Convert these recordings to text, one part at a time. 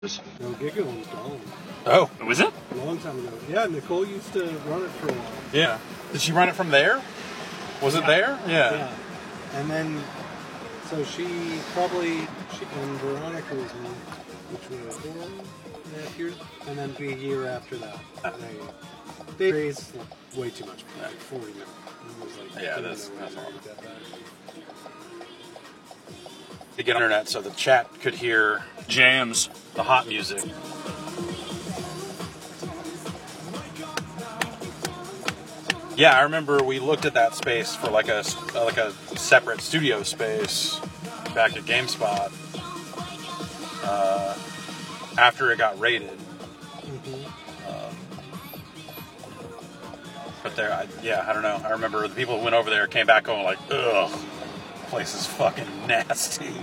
No, Gigaone's gone. Oh. Was it? A long time ago. Yeah, Nicole used to run it for a while. Yeah. Did she run it from there? Was it there? Yeah. And then, so and Veronica was in, which was 4.5 years, and then be a year after that. They raised way too much, like 40 minutes. That's all. To get on the internet so the chat could hear jams, the hot music. Yeah, I remember we looked at that space for like a separate studio space back at GameSpot after it got raided. But I don't know. I remember the people who went over there came back going like, ugh, place is fucking nasty.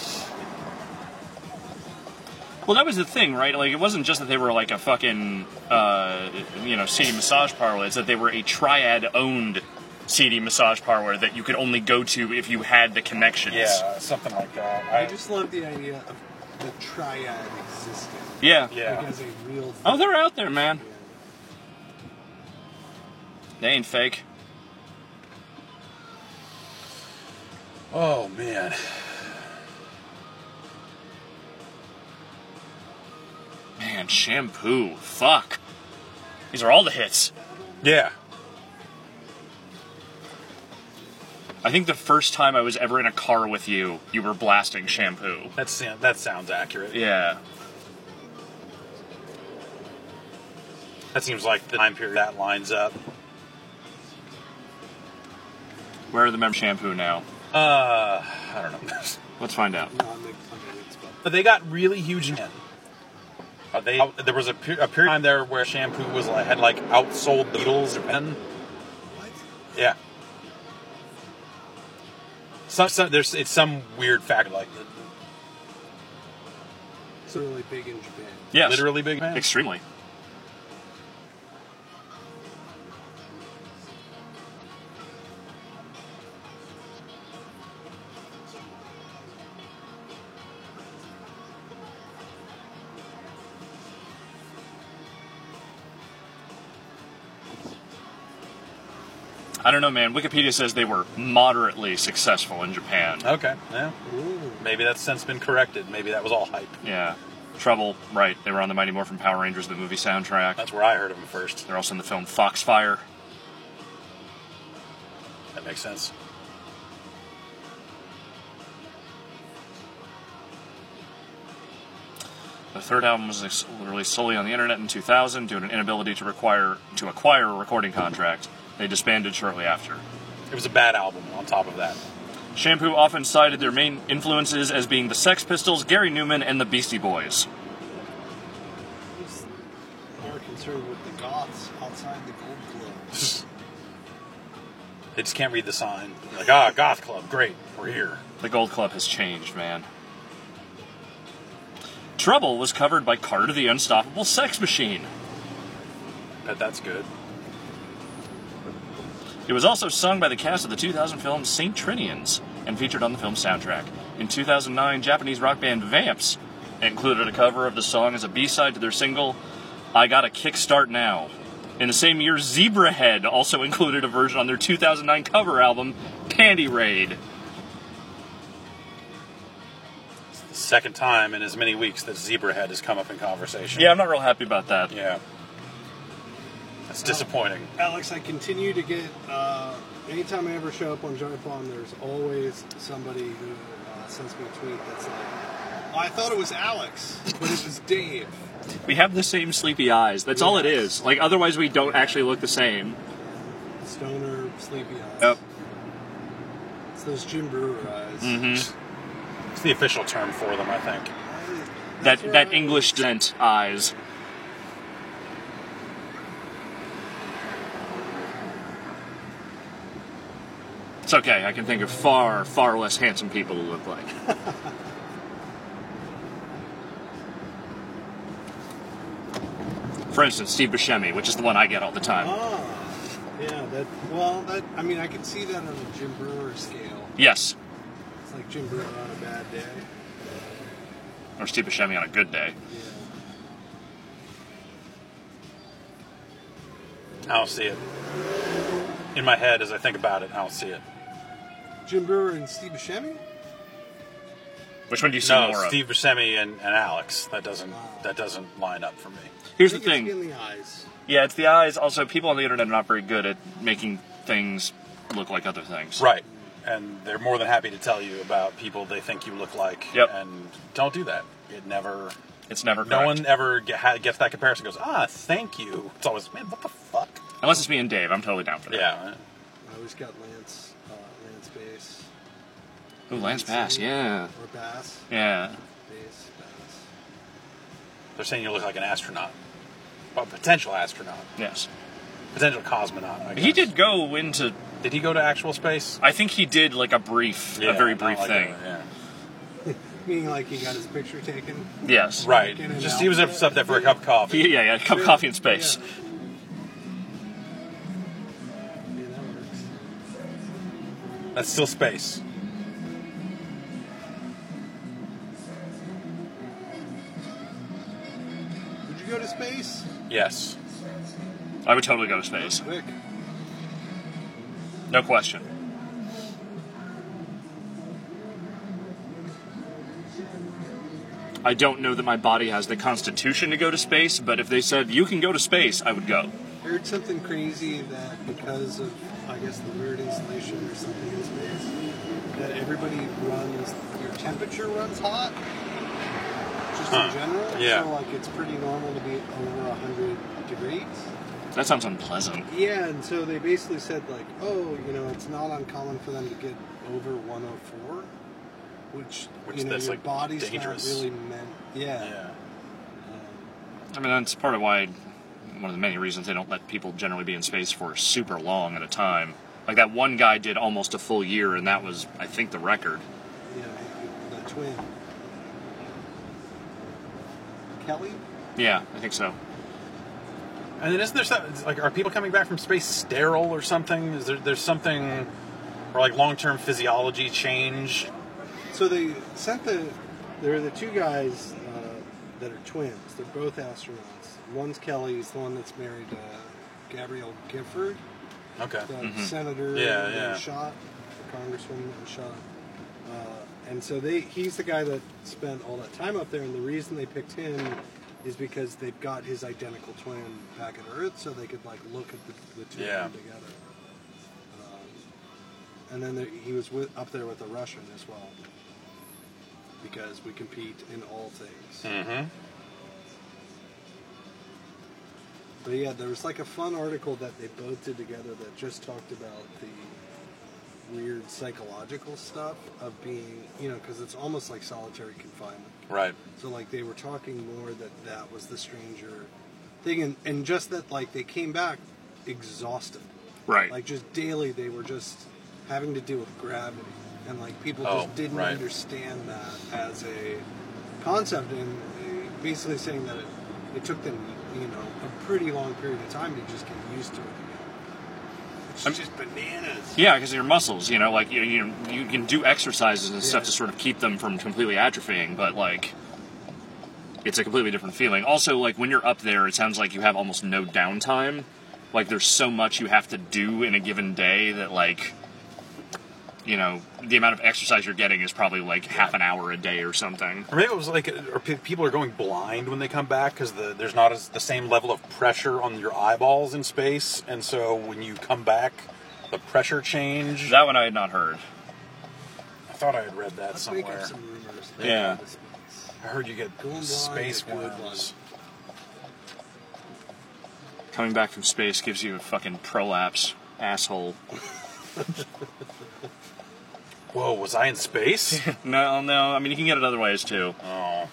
Well, that was the thing, right? Like, it wasn't just that they were like a fucking, seedy massage parlor. It's that they were a Triad-owned seedy massage parlor that you could only go to if you had the connections. Yeah, something like that. I just love the idea of the Triad existing. Yeah. Like as a real thing. Oh, they're out there, man. Yeah. They ain't fake. Oh, man. Man, Shampoo. Fuck. These are all the hits. Yeah. I think the first time I was ever in a car with you, you were blasting Shampoo. That sounds accurate. Yeah. That seems like the time period that lines up. Where are the members of Shampoo now? I don't know. Let's find out. But they got really huge again. There was a period of time there where Shampoo had outsold the Beatles. What? Yeah. It's some weird fact like that. It's really big in Japan. Yes. Literally big, man. Extremely. I don't know, man. Wikipedia says they were moderately successful in Japan. Okay, yeah. Ooh. Maybe that's since been corrected. Maybe that was all hype. Yeah. Trouble, right. They were on the Mighty Morphin Power Rangers, the movie soundtrack. That's where I heard of them first. They're also in the film Foxfire. That makes sense. The third album was released solely on the internet in 2000 due to an inability to acquire a recording contract. They disbanded shortly after. It was a bad album on top of that. Shampoo often cited their main influences as being the Sex Pistols, Gary Newman, and the Beastie Boys. He's more concerned with the goths outside the Gold Club. They just can't read the sign. Like, Goth Club, great, we're here. The Gold Club has changed, man. Trouble was covered by Carter the Unstoppable Sex Machine. Bet that's good. It was also sung by the cast of the 2000 film Saint Trinians and featured on the film's soundtrack. In 2009, Japanese rock band Vamps included a cover of the song as a B-side to their single, I Gotta Kickstart Now. In the same year, Zebrahead also included a version on their 2009 cover album, Panty Raid. It's the second time in as many weeks that Zebrahead has come up in conversation. Yeah, I'm not real happy about that. Yeah. It's disappointing. Alex, I continue to get, anytime I ever show up on Joy Pond, there's always somebody who sends me a tweet that's like, oh, I thought it was Alex, but it was Dave. We have the same sleepy eyes. That's all it is. Like, otherwise we don't actually look the same. Stoner, sleepy eyes. Yep. It's those Jim Brewer eyes. Mm-hmm. It's the official term for them, I think. That English dent eyes. It's okay. I can think of far, far less handsome people to look like. For instance, Steve Buscemi, which is the one I get all the time. Yeah, I can see that on a Jim Brewer scale. Yes. It's like Jim Brewer on a bad day. Or Steve Buscemi on a good day. Yeah. I don't see it. In my head, as I think about it, I don't see it. Jim Brewer and Steve Buscemi? Which one do you see No, more Steve Buscemi and Alex. That doesn't line up for me. Here's I the think thing. it's in the eyes. Yeah, it's the eyes. Also, people on the internet are not very good at making things look like other things. Right. And they're more than happy to tell you about people they think you look like. Yep. And don't do that. It never... It's never No correct. one ever gets that comparison and goes, thank you. It's always, man, what the fuck? Unless it's me and Dave, I'm totally down for that. Yeah. I always got Lance Bass. Ooh, Lance Bass, yeah. Or Bass. Yeah. Bass, Bass. They're saying you look like an astronaut. Well, potential astronaut. Yes. Potential cosmonaut, I guess. He did go into... Did he go to actual space? I think he did like a very brief not like thing. yeah. Meaning like he got his picture taken. Yes. Right. In and Just out. he was up there for a cup of coffee. Yeah, cup of coffee in space. Yeah. Yeah, that works. That's still space. Would you go to space? Yes. I would totally go to space. Quick. No question. I don't know that my body has the constitution to go to space, but if they said, you can go to space, I would go. I heard something crazy that because of, I guess, the weird insulation or something in space, that everybody runs, your temperature runs hot, just in general. Yeah. So, like, it's pretty normal to be over 100 degrees. That sounds unpleasant. Yeah, and so they basically said, like, oh, it's not uncommon for them to get over 104, which that's, your like, body's dangerous. not really meant. Yeah. Yeah. I mean, that's part of why, one of the many reasons they don't let people generally be in space for super long at a time. Like that one guy did almost a full year, and that was, I think, the record. Yeah, the twin. Kelly? Yeah, I think so. And then isn't there something, like, are people coming back from space sterile or something? Is there's something, or like long-term physiology change? So they sent there are the two guys that are twins. They're both astronauts. One's Kelly, he's the one that's married to Gabrielle Gifford, Okay. the senator Yeah. shot, the congresswoman that was shot. And so he's the guy that spent all that time up there, and the reason they picked him is because they've got his identical twin back at Earth, so they could like look at the two of them together. And then he was up there with a Russian as well, because we compete in all things. Mm-hmm. But yeah, there was like a fun article that they both did together that just talked about the weird psychological stuff of being, because it's almost like solitary confinement. Right. So like they were talking more that was the stranger thing, and just that like they came back exhausted. Right. Like just daily they were just having to deal with gravity, and like people Oh, just didn't right. understand that as a concept, and basically saying that it took them a pretty long period of time to just get used to it again. It's just bananas. Yeah, because of your muscles, like you can do exercises and stuff to sort of keep them from completely atrophying, but like it's a completely different feeling. Also, like when you're up there, it sounds like you have almost no downtime. Like there's so much you have to do in a given day that like the amount of exercise you're getting is probably like half an hour a day or something. Or maybe it was like, or people are going blind when they come back because there's not the same level of pressure on your eyeballs in space, and so when you come back, the pressure change. That one I had not heard. I thought I had read that Let's make somewhere. up some rumors. Yeah. I heard you get Going blind space is a good worms. Coming back from space gives you a fucking prolapse, asshole. Whoa, was I in space? No, I mean, you can get it other ways, too. Oh.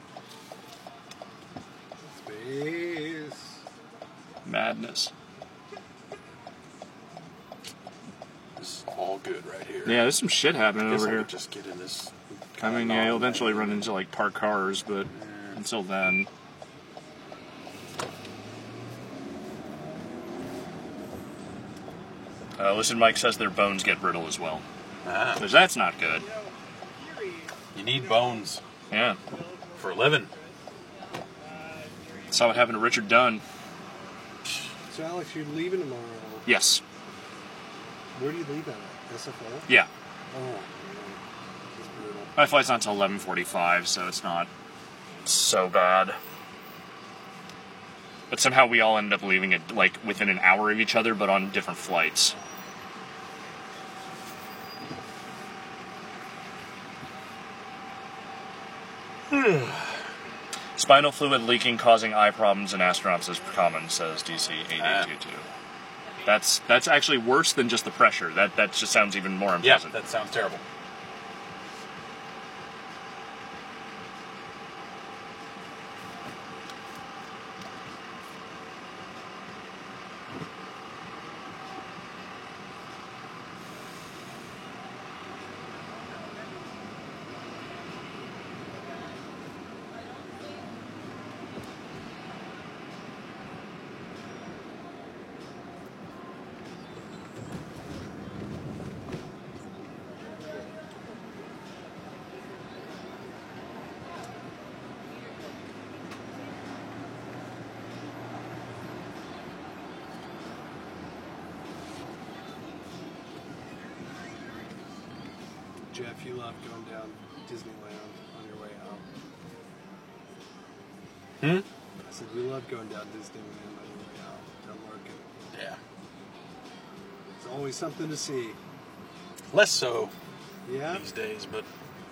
Space. Madness. This is all good right here. Yeah, there's some shit happening Guess over I here. could just get in this. I mean, yeah, you'll eventually run into, like, parked cars, but until then... Listen, Mike says their bones get brittle as well. Ah, Because that's not good. you need bones. Yeah. For a living. Saw what happened to Richard Dunn. So, Alex, you're leaving tomorrow. Yes. Where do you leave at? SFO? Yeah. Oh, man. That's brutal. My flight's not until 11:45, so it's not so bad. But somehow we all ended up leaving it like within an hour of each other, but on different flights. Spinal fluid leaking causing eye problems in astronauts is common, says DC8822. That's actually worse than just the pressure. That just sounds even more Yeah, unpleasant. that sounds terrible. Jeff, you love going down Disneyland on your way out. I said, you love going down Disneyland on your way out. Down Larkin. Yeah. There's always something to see. Less so Yeah? these days, but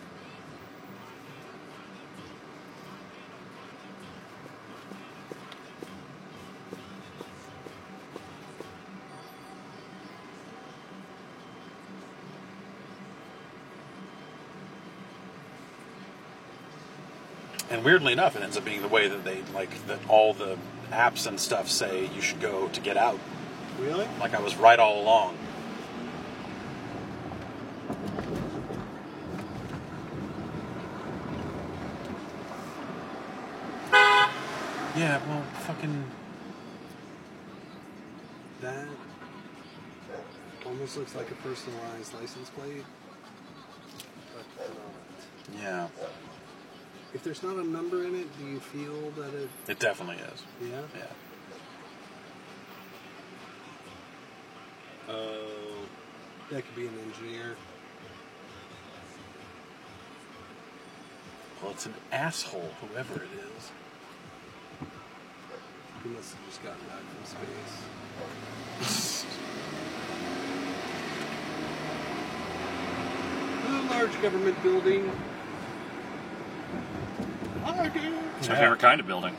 and weirdly enough, it ends up being the way that they that all the apps and stuff say you should go to get out. Really? Like I was right all along. Yeah, well, fucking. That almost looks like a personalized license plate. But not. Yeah, If there's not a number in it, do you feel that it... it definitely is. Yeah? Yeah. Oh, that could be an engineer. Well, it's an asshole, whoever it is. He must have just gotten back from space. A large government building. It's my favorite kind of building.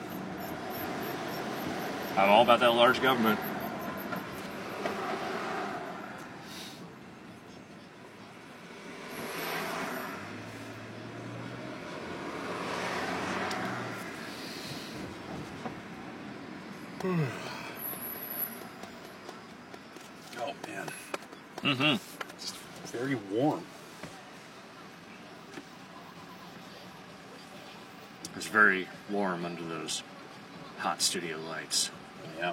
I'm all about that large government. Oh man, Mm-hmm. it's very warm. It's very warm under those hot studio lights. Yeah.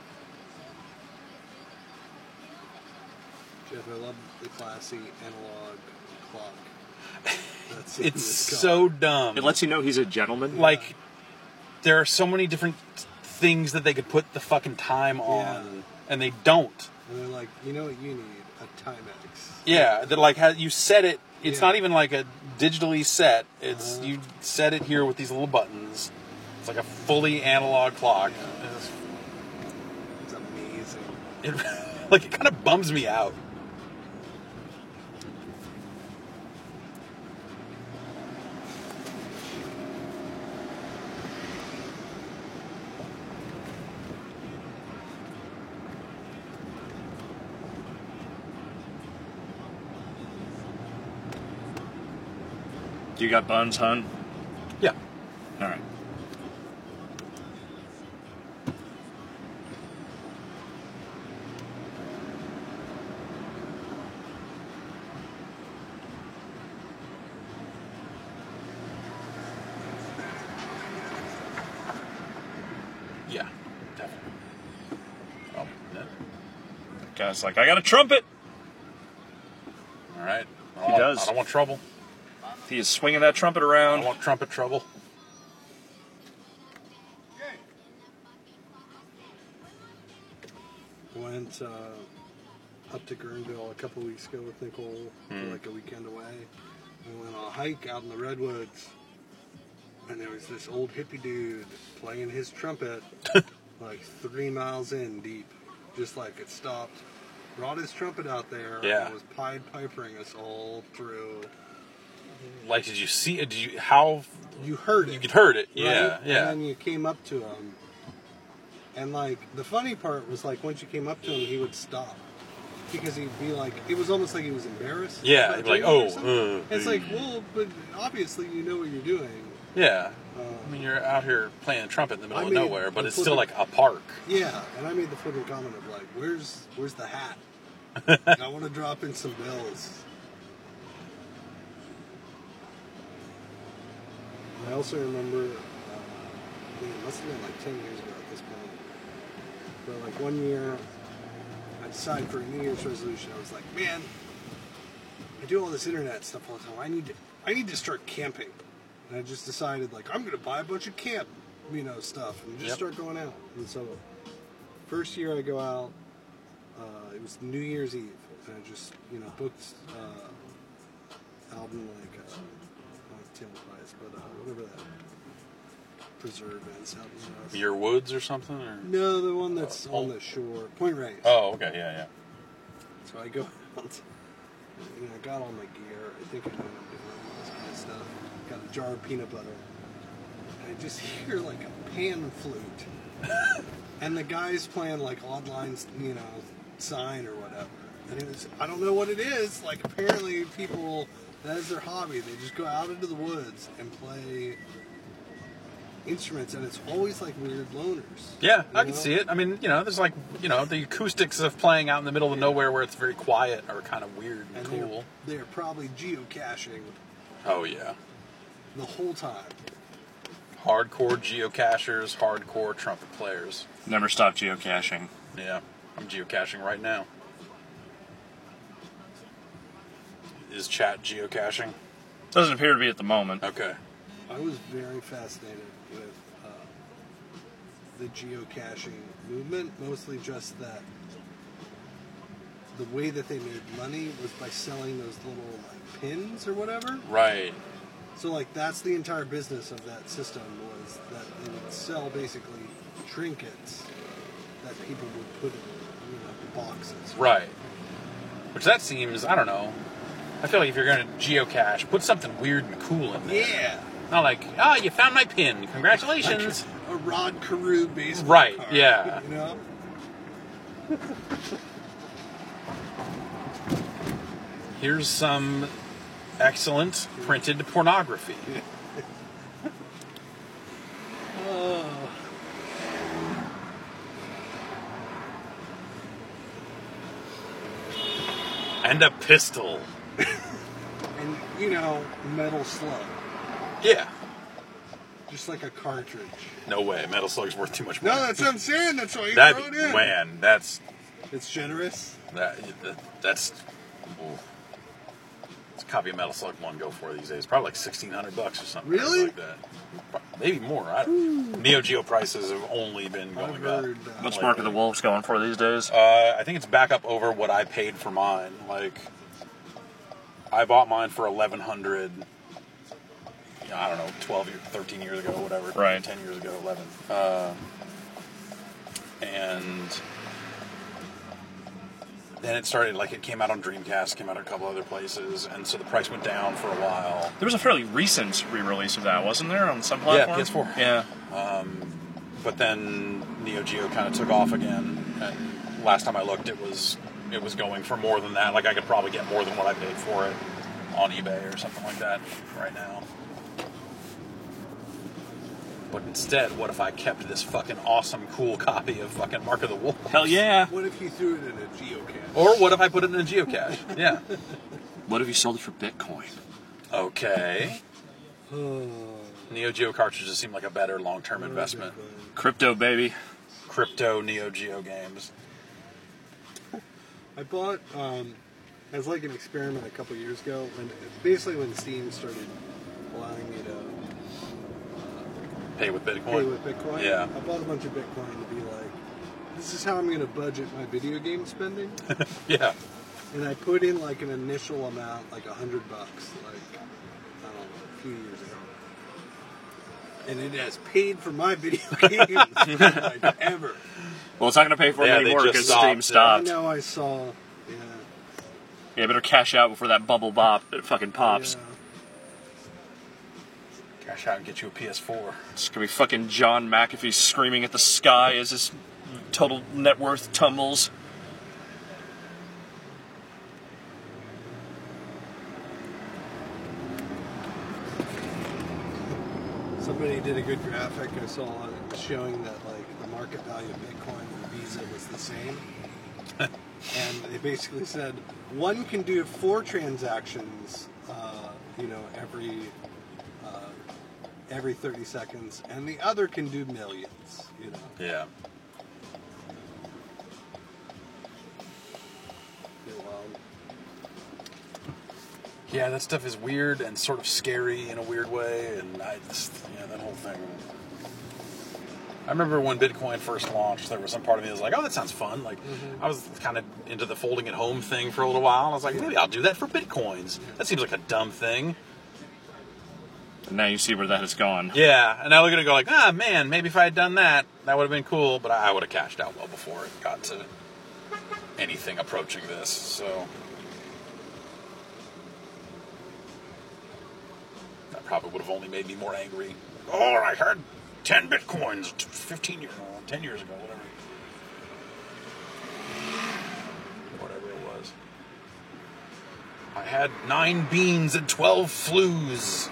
Jeff, I love the classy analog clock. That's It's so dumb. It lets you know he's a gentleman. Like, there are so many different things that they could put the fucking time on, Yeah. and they don't. And they're like, you know what you need? A Timex. Yeah, they're like, you set it. It's Yeah. not even like a digitally set. It's you set it here with these little buttons. It's like a fully analog clock. It's amazing. It like it kind of bums me out. You got buns, hun? Yeah. All right. Yeah. Definitely. Oh, yeah. Guy's like, I got a trumpet. All right. He does. I don't want trouble. He is swinging that trumpet I around. don't want trumpet trouble. Went up to Guerneville a couple weeks ago with Nicole for like a weekend away. We went on a hike out in the redwoods, and there was this old hippie dude playing his trumpet like 3 miles in deep, just like it stopped. Brought his trumpet out there and was Pied Pipering us all through. Like, did you see it? How? You heard it. You could heard it, Right? yeah. And then you came up to him, and like the funny part was like once you came up to him, he would stop because he'd be like, it was almost like he was embarrassed. Yeah, about he'd be like, doing it or oh, something. It's like, well, but obviously you know what you're doing. Yeah. I mean, you're out here playing a trumpet in the middle of I mean, nowhere, but the it's still like flipping- a park. Yeah, and I made the flippant comment of like, where's the hat? I want to drop in some bells. I also remember, it must have been like 10 years ago at this point, but like one year, I decided for a New Year's resolution, I was like, man, I do all this internet stuff all the time. I need to start camping. And I just decided, like, I'm going to buy a bunch of camp, stuff and just start going out. And so, first year I go out, it was New Year's Eve. And I just, booked out in like, not Tailpies, but whatever that preserve is out in the Your Woods or something? Or? No, the one that's on the shore. Point Reyes. Oh, okay, yeah. So I go out, I got all my gear. I think I know what I'm doing, all this kind of stuff. Got a jar of peanut butter. And I just hear like a pan flute. And the guy's playing like odd lines, sign or whatever. And it was, I don't know what it is. Like apparently people, that is their hobby. They just go out into the woods and play instruments, and it's always like weird loners. Yeah, I can see it. I mean, there's like, the acoustics of playing out in the middle of nowhere where it's very quiet are kind of weird and cool. They're probably geocaching Oh, yeah. the whole time. Hardcore geocachers, hardcore trumpet players. Never stop geocaching. Yeah, I'm geocaching right now. Is chat geocaching? Doesn't appear to be at the moment. Okay. I was very fascinated with the geocaching movement, mostly just that the way that they made money was by selling those little like pins or whatever. Right. So like that's the entire business of that system was that they would sell basically trinkets that people would put in boxes. Right. Which that seems, I don't know. I feel like if you're going to geocache, put something weird and cool in there. Yeah. Not like, you found my pin. Congratulations. Like a Rod Carew baseball Right, card, yeah. Here's some excellent printed pornography. And a pistol. And, Metal Slug. Yeah. Just like a cartridge. No way. Metal Slug's worth too much No, money. that's what I'm saying. That's why you throw it in. Man, that's... It's generous. That's... Ooh. It's a copy of Metal Slug 1 go for these days. Probably like $1,600 or something. Really? Like that. Maybe more. I don't know. Neo Geo prices have only been going I've up. heard, What's Mark of the Wolves going for these days? I think it's back up over what I paid for mine. Like, I bought mine for $1,100. I don't know, 13 years ago, whatever. Right. 10 years ago, 11. And then it started, it came out on Dreamcast, came out a couple other places, and so the price went down for a while. There was a fairly recent re-release of that, wasn't there, on some platform? Yeah, PS4. Yeah. But then Neo Geo kind of took off again, and last time I looked, it was going for more than that. Like, I could probably get more than what I paid for it on eBay or something like that right now. But instead, what if I kept this fucking awesome, cool copy of fucking Mark of the Wolf? Hell yeah. What if you threw it in a geocache? Or what if I put it in a geocache? Yeah. What if you sold it for Bitcoin? Okay. Neo Geo cartridges seem like a better long-term investment. Crypto, baby. Crypto Neo Geo games. I bought, as like an experiment a couple years ago, when Steam started allowing me to Pay with Bitcoin? pay with Bitcoin. Yeah. I bought a bunch of Bitcoin to be like, this is how I'm going to budget my video game spending. Yeah. And I put in like an initial amount, like $100, like, I don't know, a few years ago. And it has paid for my video games like ever. Well, it's not going to pay for Yeah, it they anymore just because stopped, Steam yeah. stopped. I know I saw, Yeah, better cash out before that bubble bop it fucking pops. Cash out and get you a PS4. It's going to be fucking John McAfee screaming at the sky as his total net worth tumbles. Somebody did a good graphic I saw on it showing that like the market value of Bitcoin and Visa was the same. And they basically said one can do 4 transactions, every 30 seconds, and the other can do millions. Yeah. Yeah, that stuff is weird and sort of scary in a weird way, and that whole thing. I remember when Bitcoin first launched, there was some part of me that was like, oh, that sounds fun. Like, I was kind of into the folding at home thing for a little while, and I was like, maybe I'll do that for Bitcoins. That seems like a dumb thing. And now you see where that has gone. Yeah, and I look at it and go like, man, maybe if I had done that, that would have been cool, but I would have cashed out well before it got to anything approaching this, so... That probably would have only made me more angry. Oh, I had 10 Bitcoins 10 years ago, whatever it was. I had 9 beans and 12 flues.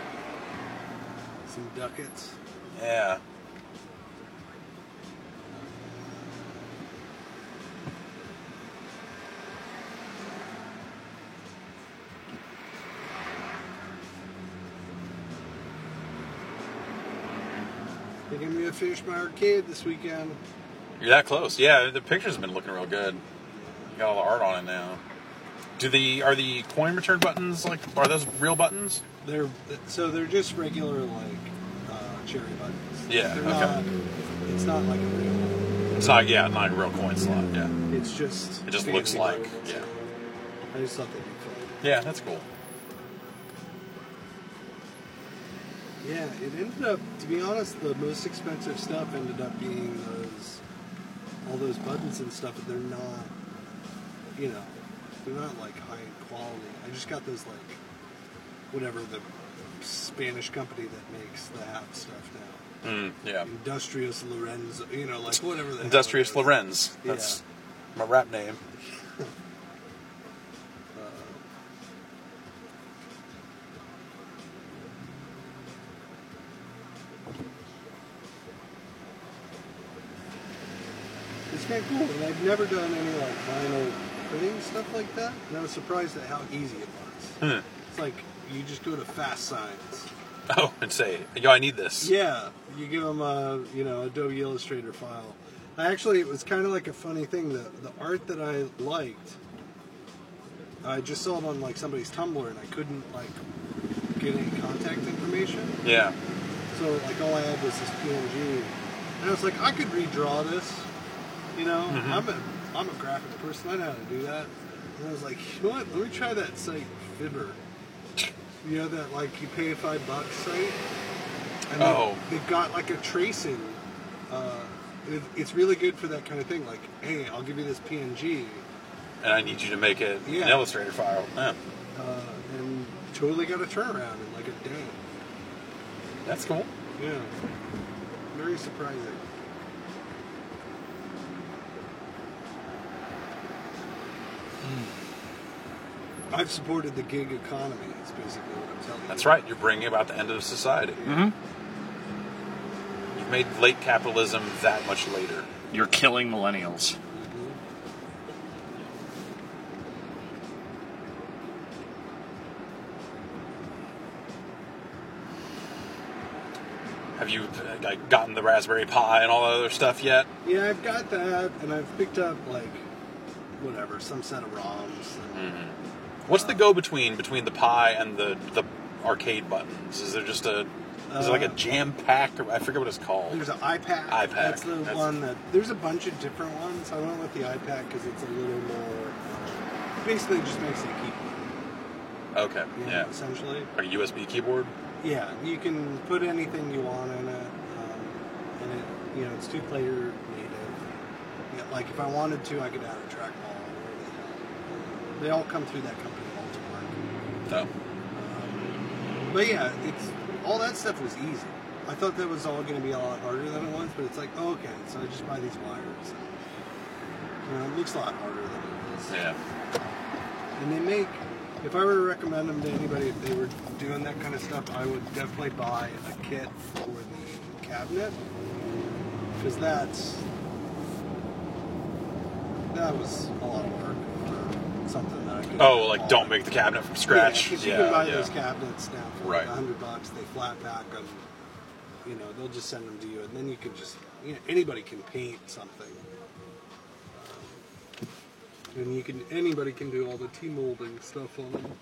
Some ducats. Yeah. I think I'm going to finish my arcade this weekend. You're that close. Yeah, the pictures have been looking real good. You got all the art on it now. Are the coin return buttons are those real buttons? They're just regular cherry buttons. Yeah, They're okay. not, it's not like a real. It's not not a real coin slot. Yeah, It's just. it just fancy looks like buttons. yeah. I just thought they'd be fun. Yeah, that's cool. Yeah, it ended up, to be honest, the most expensive stuff ended up being all those buttons and stuff, but they're not, they're not like high quality. I just got those whatever the Spanish company that makes the hat stuff now. Yeah. Industrious Lorenzo, whatever the hell Industrious it is. Lorenz. That's my rap name. It's kind of cool, and I've never done any vinyl printing stuff like that, and I was surprised at how easy it was. It's like you just go to Fast Signs. Oh, and say, yo, I need this. Yeah, you give them Adobe Illustrator file. It was kind of like a funny thing. The art that I liked, I just saw it on somebody's Tumblr, and I couldn't get any contact information. Yeah. So all I had was this PNG, and I was like, I could redraw this. I'm a graphic person. I know how to do that. And I was like, you know what? Let me try that site, Fibber. That you pay $5 site. And they've got a tracing. It's really good for that kind of thing. Hey, I'll give you this PNG. And I need you to make it an Illustrator file. Yeah. And totally got a turnaround in a day. That's cool. Yeah. Very surprising. I've supported the gig economy. It's basically what I'm telling you. That's right. You're bringing about the end of society. Mm-hmm. You've made late capitalism that much later. You're killing millennials. Have you gotten the Raspberry Pi and all that other stuff yet? Yeah, I've got that, and I've picked up some set of ROMs. And, What's the go-between the Pi and the arcade buttons? Is there just a Is it like a jam pack? Or I forget what it's called. There's an iPack. iPack. That's the one that. There's a bunch of different ones. I went with the iPack because it's a little more. Basically, it just makes it a keyboard. Okay. You know, Yeah. essentially. Like a USB keyboard. Yeah, you can put anything you want in it, and it, you know, it's 2-player native. Yeah, like if I wanted to, I could add a trackball. They all come through that company, Ultimark. No. But yeah, it's all that stuff was easy. I thought that was all going to be a lot harder than it was, but it's like, oh, okay, so I just buy these wires. And, it looks a lot harder than it is. Yeah. And they make, if I were to recommend them to anybody, if they were doing that kind of stuff, I would definitely buy a kit for the cabinet. Because that was a lot of work for something that I could. Oh, like don't make the cabinet from scratch. Yeah, 'cause you can buy those cabinets now for Right. like $100. They flat pack them. You know, they'll just send them to you, and then you can just, you know, anybody can paint something. And anybody can do all the T-molding stuff on them.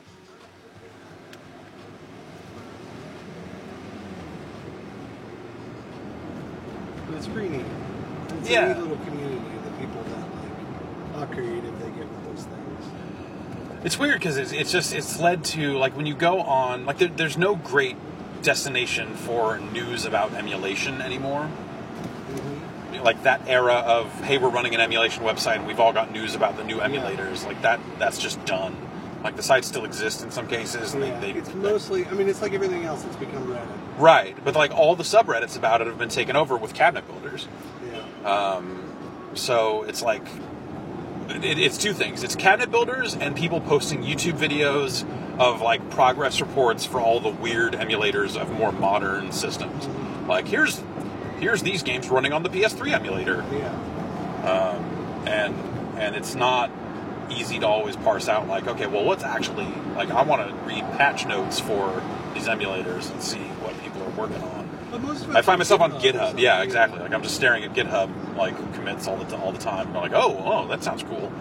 But it's pretty neat. It's a neat little community, the people that like how creative they get with those things. It's weird because it's led to, like, when you go on, like, there's no great destination for news about emulation anymore. Mm-hmm. Like that era of, hey, we're running an emulation website and we've all got news about the new emulators. Like that's just done. Like the sites still exist in some cases. And it's mostly, I mean, it's like everything else that's become Reddit. Right, but like all the subreddits about it have been taken over with cabinet builders. Yeah. So it's like, it's two things. It's cabinet builders and people posting YouTube videos of like progress reports for all the weird emulators of more modern systems. Mm-hmm. Like here's these games running on the PS3 emulator. Yeah. And it's not easy to always parse out like, okay, well, what's actually, like, I want to read patch notes for these emulators and see what people are working on. But most of I find myself on GitHub, GitHub. Yeah, exactly. Like I'm just staring at GitHub like commits all the time. I'm like, oh, that sounds cool.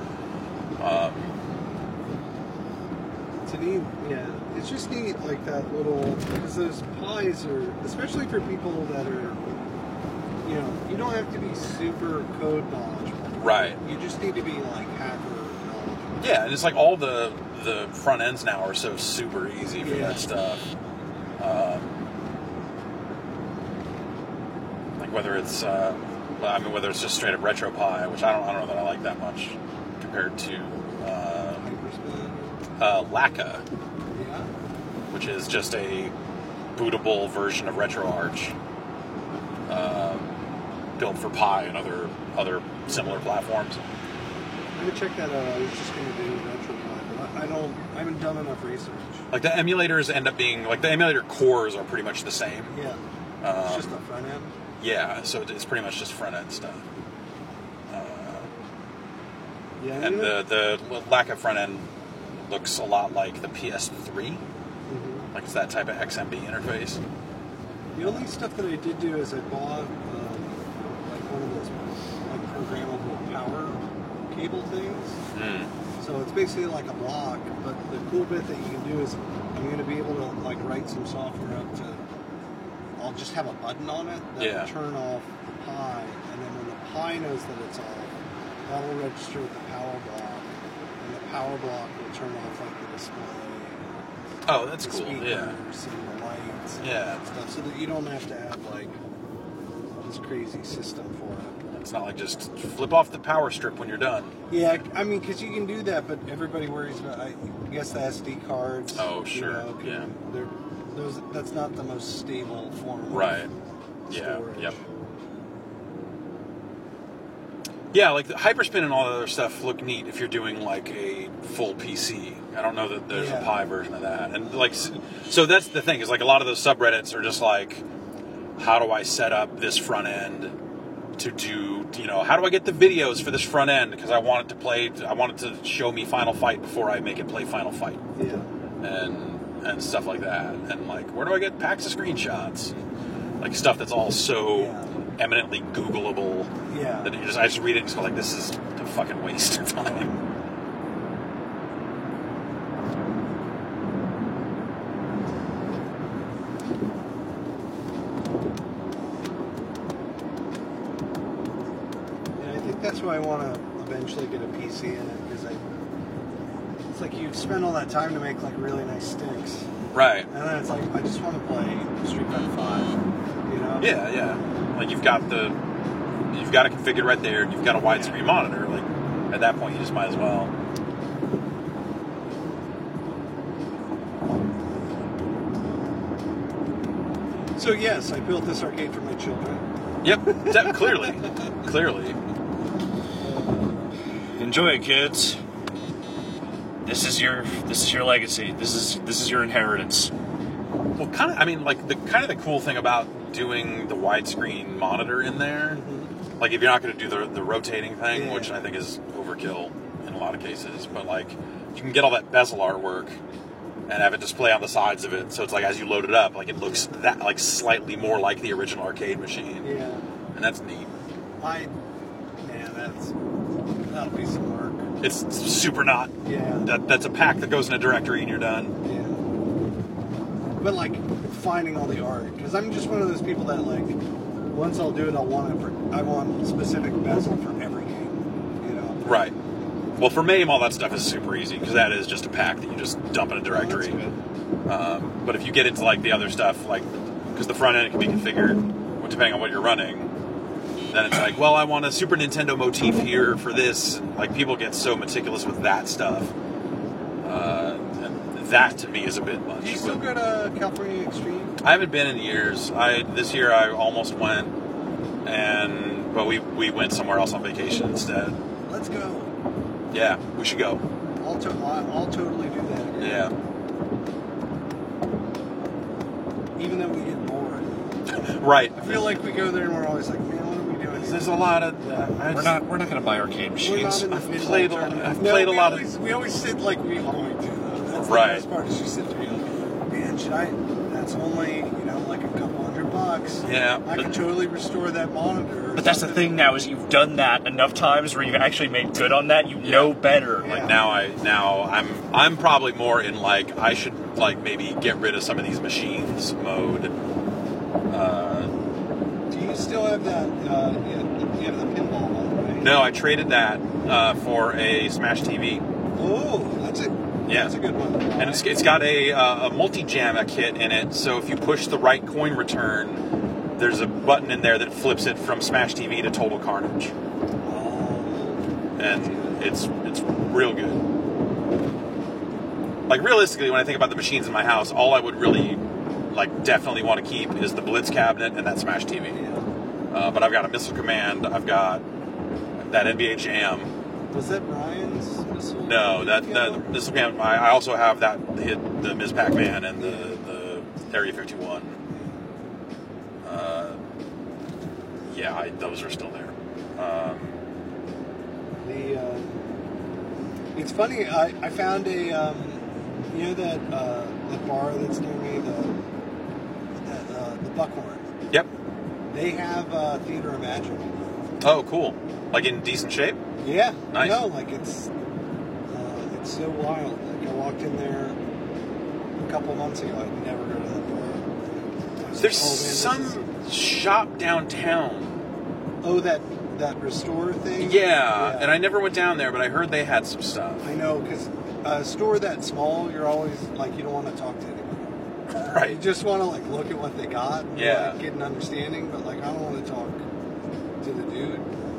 It's a neat, yeah. It's just neat, like that little, because those pies are, especially for people that are, you know, you don't have to be super code knowledgeable. Right. You just need to be like hacker knowledgeable. Yeah, and it's like all the front ends now are so super easy for that stuff. Like whether it's, whether it's just straight up RetroPie, which I don't know that I like that much compared to Laka, which is just a bootable version of RetroArch, built for Pi and other similar platforms. I'm gonna check that out. I was just gonna do RetroPie, but I haven't done enough research. Like the emulators end up being, like the emulator cores are pretty much the same. Yeah. It's just the front end. Yeah, so it's pretty much just front end stuff. And the Laka front end looks a lot like the PS3. Mm-hmm. Like it's that type of XMB interface. The only stuff that I did do is I bought like one of those like programmable power cable things. So it's basically like a block, but the cool bit that you can do is I'm going to be able to like write some software up to. I'll just have a button on it that will turn off the Pi, and then when the Pi knows that it's off, that will register with the power block, and the power block will turn off like the display. Oh, that's the cool. speakers Yeah. and the lights. Yeah. Stuff, so that you don't have to have like this crazy system for it. It's not like just flip off the power strip when you're done. Yeah, I mean, because you can do that, but everybody worries about, I guess, the SD cards. Oh, sure. You know, that's not the most stable form. Right. Of Yeah. storage. Yep. Yeah, like the Hyperspin and all that other stuff look neat if you're doing like a full PC. I don't know that there's a Pi version of that. And like, so that's the thing, is like a lot of those subreddits are just like, how do I set up this front end to do, you know, how do I get the videos for this front end? Because I want it to show me Final Fight before I make it play Final Fight. Yeah. And stuff like that. And like, where do I get packs of screenshots? Like stuff that's all so eminently Googleable. Yeah. That I just read it and just go like, this is a fucking waste of time. think that's why I want to eventually get a PC in it, because it's like you spend all that time to make like really nice sticks, Right. and then it's like I just want to play Street Fighter 5. You know? Yeah. Like you've got it configured right there. You've got a widescreen monitor. Like at that point, you just might as well. So yes, I built this arcade for my children. Yep. Clearly. Enjoy it, kids. This is your legacy. This is your inheritance. Well, kind of. I mean, like the cool thing about doing the widescreen monitor in there, like if you're not going to do the rotating thing, Yeah. which I think is overkill in a lot of cases, but like you can get all that bezel artwork and have it display on the sides of it, so it's like as you load it up, like it looks that like slightly more like the original arcade machine. Yeah. And that's neat. That'll be some work. It's super not. Yeah. That's a pack that goes in a directory and you're done. Yeah. But like finding all the art, because I'm just one of those people that like once I'll do it, I want specific bezel for every game. You know. Right. Well, for MAME, all that stuff is super easy because that is just a pack that you just dump in a directory. But if you get into like the other stuff, like because the front end can be configured depending on what you're running, then it's like, well, I want a Super Nintendo motif here for this. And, like people get so meticulous with that stuff. And that to me is a bit much. Do you still go to California Extreme? I haven't been in years. This year I almost went, but we went somewhere else on vacation instead. Let's go. Yeah, we should go. I'll totally do that again. Yeah. Even though we get bored. Right. I feel like we go there and we're always like, man, what are we doing? There's a lot of. We're not going to buy arcade machines. I've played a lot of. We always sit like we always do. That's Right. the best part is you sit there and you're like, man, should I? That's only like a couple $100. Yeah, I could totally restore that monitor. But that's the thing now is you've done that enough times where you've actually made good on that. You know better. Yeah. Like now I'm probably more in like I should like maybe get rid of some of these machines mode. Do you still have that? You have the pinball one, right? No, I traded that for a Smash TV. Oh, that's a good one. And it's got a multi-JAMA kit in it, so if you push the right coin return, there's a button in there that flips it from Smash TV to Total Carnage. And it's real good. Like realistically, when I think about the machines in my house, all I would really like definitely want to keep is the Blitz cabinet and that Smash TV. But I've got a Missile Command, I've got that NBA Jam. Was that Brian's missile? No, the Missile Command. I also have the Ms. Pac-Man and the Area 51. Those are still there. It's funny. I found a that bar that's near me, the Buckhorn. Yep. They have Theater Imagine. Oh, cool. Like in decent shape? Yeah. Nice. No, like it's so wild. Like I walked in there a couple months ago. I'd never go to that bar. There's some shop downtown. Oh, that Restore thing? Yeah, and I never went down there, but I heard they had some stuff. I know, because a store that small, you're always, like, you don't want to talk to anyone. Right. You just want to, like, look at what they got and, Yeah. like, get an understanding, but, like, I don't want to talk to the dude.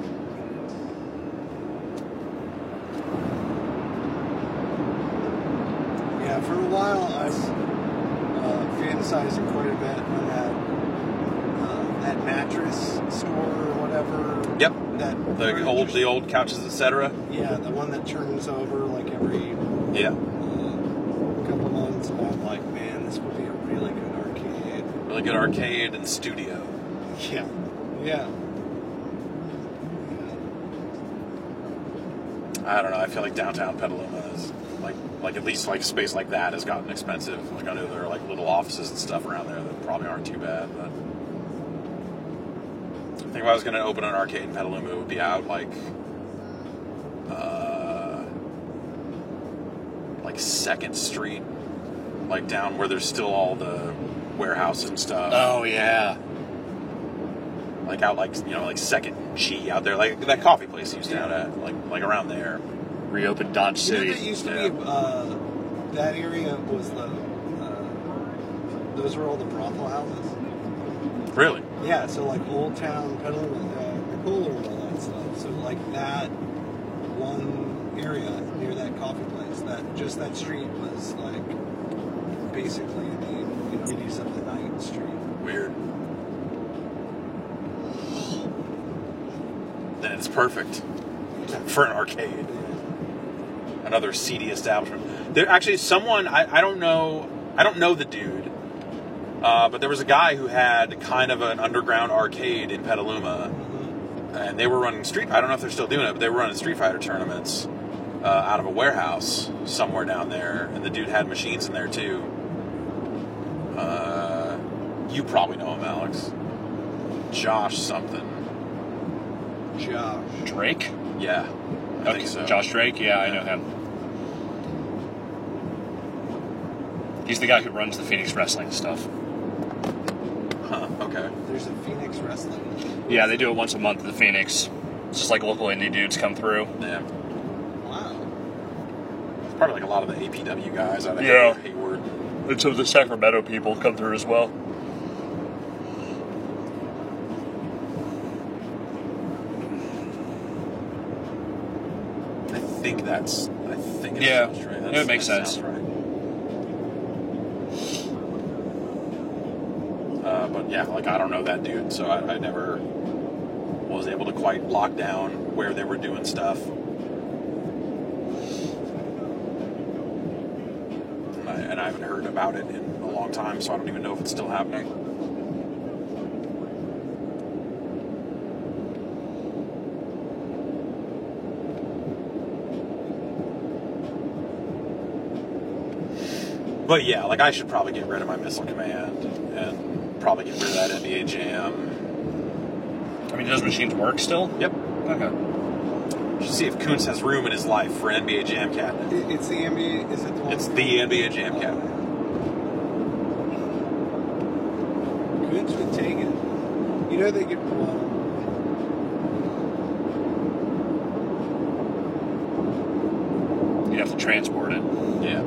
Yeah, for a while, I was fantasizing quite a bit on that mattress store or whatever. Yep. That The old couches, etc. Yeah, the one that turns over like every couple months. And I'm like, man, this would be a really good arcade. Really good arcade and studio. Yeah. Yeah. I don't know. I feel like downtown Petaluma is like at least like a space like that has gotten expensive. Like I know there are like little offices and stuff around there that probably aren't too bad, but I think if I was going to open an arcade in Petaluma, it would be out like 2nd Street, like down where there's still all the warehouses and stuff. Oh yeah. like out like Second G out there, like that coffee place used to have at, like around there. Reopened Dodge You know, City. that used to be that area was those were all the brothel houses. Really? Yeah, so like Old Town, Petaluma, Nicola, and all that stuff. So like that one area near that coffee place, that street was like basically the cities of the night street. Weird. Then it's perfect for an arcade. Another seedy establishment. There actually someone I don't know the dude, but there was a guy who had kind of an underground arcade in Petaluma, and they were running I don't know if they're still doing it, but they were running Street Fighter tournaments out of a warehouse somewhere down there, and the dude had machines in there too. You probably know him, Alex. Josh something. Josh. Drake? Yeah, I think so. Josh Drake? Yeah, I know him. He's the guy who runs the Phoenix Wrestling stuff. Huh, okay. There's a Phoenix Wrestling. Yeah, they do it once a month at the Phoenix. It's just like local indie dudes come through. Yeah. Wow. It's probably like a lot of the APW guys. I think. Yeah. Hayward. And some of the Sacramento people come through as well. I think it's Yeah, Josh, right? it would make that sense. sounds right. But yeah, like I don't know that dude, so I never was able to quite lock down where they were doing stuff. And I haven't heard about it in a long time, so I don't even know if it's still happening. But yeah, like I should probably get rid of my Missile Command and probably get rid of that NBA Jam. I mean, do those machines work still? Yep. Okay. Should see if Kuntz has room in his life for an NBA Jam cabinet. It's the NBA. Is it the one? It's the NBA Jam cabinet. Kuntz would take it. You know they could. You'd have to transport it. Yeah.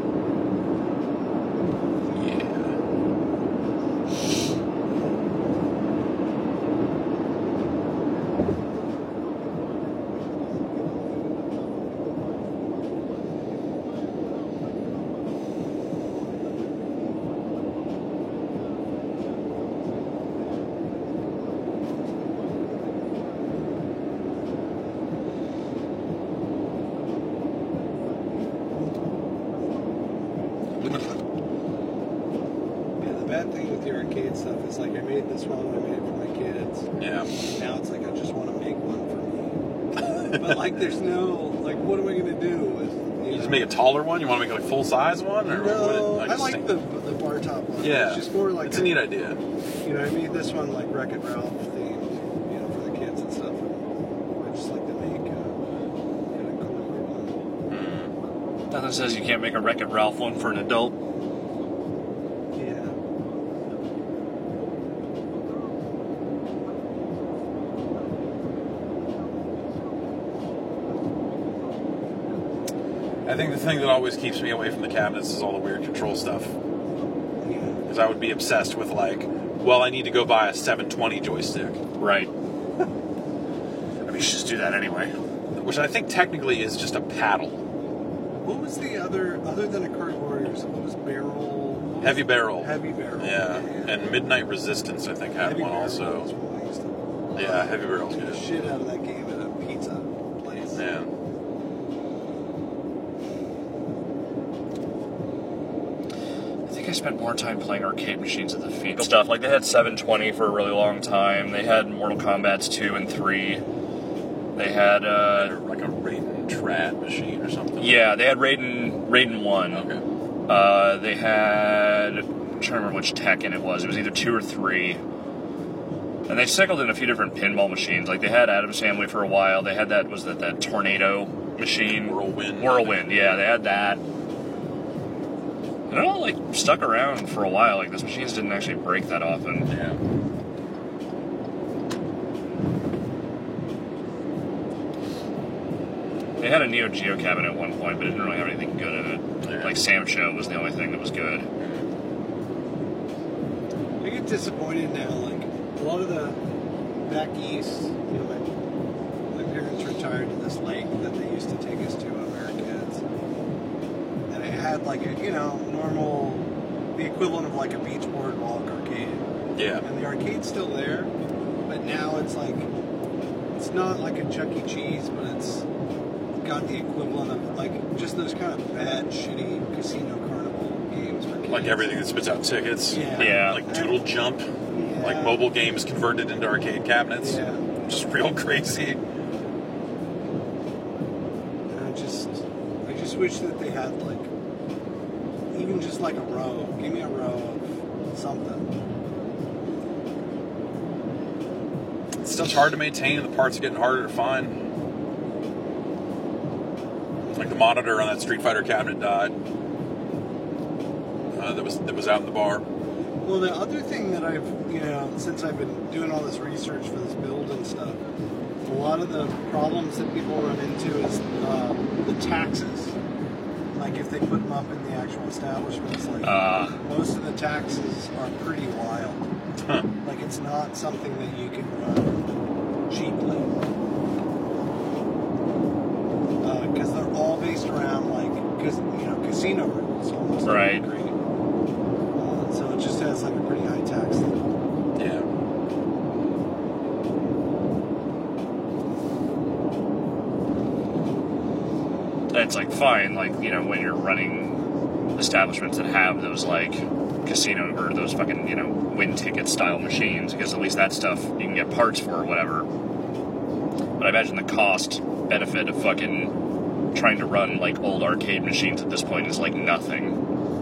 Bad thing with the arcade stuff is like I made this one, I made it for my kids. Yeah. Now it's like I just want to make one for me. But like there's no, like what am I going to do with, You just make a taller one? You want to make like a full-size one? Or No, what, I like the bar top one. Yeah. It's just more like it's a neat idea. You know, I made this one like Wreck-It Ralph themed, you know, for the kids and stuff. And I just like to make kind of cooler one. Nothing says you can't make a Wreck-It Ralph one for an adult. Yeah. I think the thing that always keeps me away from the cabinets is all the weird control stuff. Yeah. Because I would be obsessed with like, well, I need to go buy a 720 joystick. Right. I mean, you should just do that anyway. Which I think technically is just a paddle. What was the other than a Card Warriors? What was Barrel? Heavy Barrel. Heavy Barrel. Yeah. And Midnight Resistance, I think, had Heavy one Barrel also. was one I used to Yeah, Heavy Barrel's get the good. shit out of that game at a pizza place. Yeah. I think I spent more time playing arcade machines at the Phoenix stuff. Like, they had 720 for a really long time. They had Mortal Kombat's 2 and 3. They had, Like a Raiden Trad machine or something. yeah, they had Raiden 1. Okay. They had, I'm trying to remember which Tekken it was. It was either 2 or 3. And they cycled in a few different pinball machines. Like, they had Addams Family for a while. They had that Tornado machine? Whirlwind, yeah, they had that. And it all, like, stuck around for a while. Like, those machines didn't actually break that often. Yeah. They had a Neo Geo cabinet at one point, but it didn't really have anything good in it. Yeah. Like Sam Show was the only thing that was good. I get disappointed now. Like a lot of the back east, you know, my parents retired to this lake that they used to take us to when we were kids, and it had like a normal, the equivalent of like a beach boardwalk arcade. Yeah. And the arcade's still there, but now it's like, it's not like a Chuck E. Cheese, but it's got the equivalent of like just those kind of bad, shitty casino carnival games for kids. Like everything that spits out tickets. Yeah. Like Doodle Jump. Yeah. Like mobile games converted into arcade cabinets. Yeah. Just real crazy. And I just wish that they had like, even just like a row. Give me a row of something. Stuff's hard to maintain, and the parts are getting harder to find. Like the monitor on that Street Fighter cabinet died. That was out in the bar. Well, the other thing that I've, since I've been doing all this research for this build and stuff, a lot of the problems that people run into is the taxes. Like if they put them up in the actual establishments, like most of the taxes are pretty wild. Huh. Like it's not something that you can run cheaply. Because they're all based around casino rules almost. Right. So it just has like a pretty high tax thing. Yeah. It's like fine, like, when you're running establishments that have those like casino or those fucking, win ticket style machines, because at least that stuff you can get parts for or whatever. But I imagine the cost benefit of fucking trying to run like old arcade machines at this point is like nothing.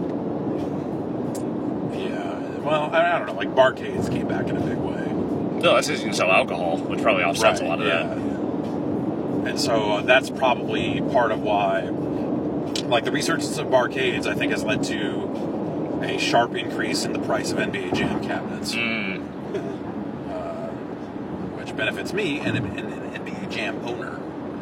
Yeah. Well, I don't know. Like barcades came back in a big way. No, that's just you can sell alcohol, which probably offsets a lot of that. And so that's probably part of why, like the resurgence of barcades, I think has led to a sharp increase in the price of NBA Jam cabinets, which benefits me, an NBA Jam owner.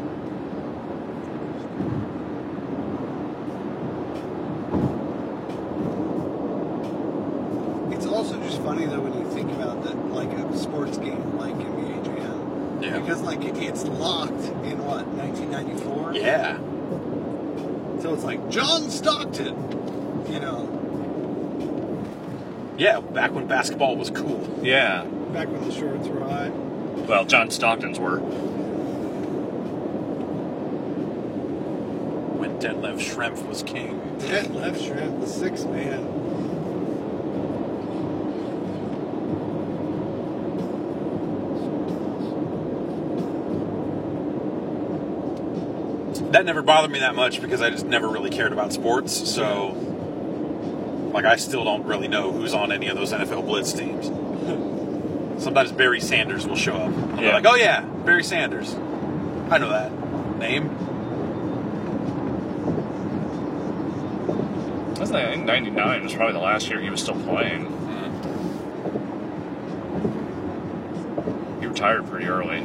It's also just funny though when you think about that, like a sports game like NBA Jam. Yeah. Because like it's locked in what, 1994? Yeah. So it's like John Stockton, Yeah, back when basketball was cool. Yeah. back when the shorts were high. Well, John Stockton's were. When Detlef Schrempf was king. Detlef Schrempf, the sixth man. That never bothered me that much because I just never really cared about sports. So, like, I still don't really know who's on any of those NFL Blitz teams. Sometimes Barry Sanders will show up. And they're like, oh yeah, Barry Sanders. I know that name. I think 99 was probably the last year he was still playing. He retired pretty early. I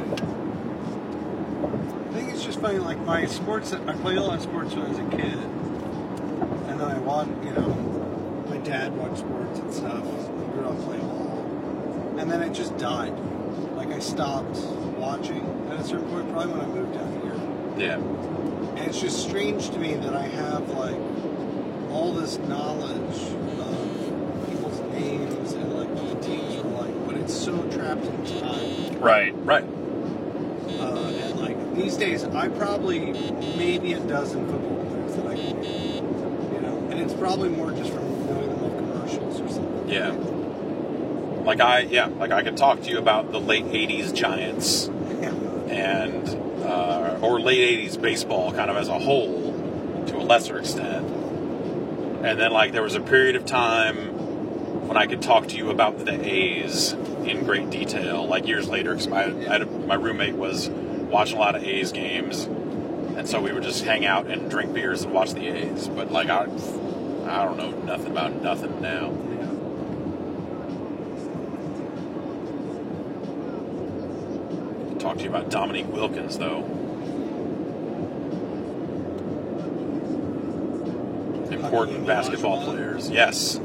think it's just funny, like my sports, I played a lot of sports when I was a kid. And then I watched, my dad watched sports and stuff. I grew up playing ball. And then it just died. Like I stopped watching at a certain point, probably when I moved down here. Yeah. And it's just strange to me that I have like all this knowledge of people's names and like what the teams are like, but it's so trapped in time. Right. Right. And like these days, I probably maybe a dozen football players that I can name, and it's probably more just from knowing them of commercials or something. Yeah. Like I could talk to you about the late 80s Giants and or late 80s baseball kind of as a whole to a lesser extent. And then like there was a period of time when I could talk to you about the A's in great detail, like years later, because my roommate was watching a lot of A's games, and so we would just hang out and drink beers and watch the A's. But like I don't know nothing about nothing now. Talk to you about Dominique Wilkins though. important basketball players. Yes.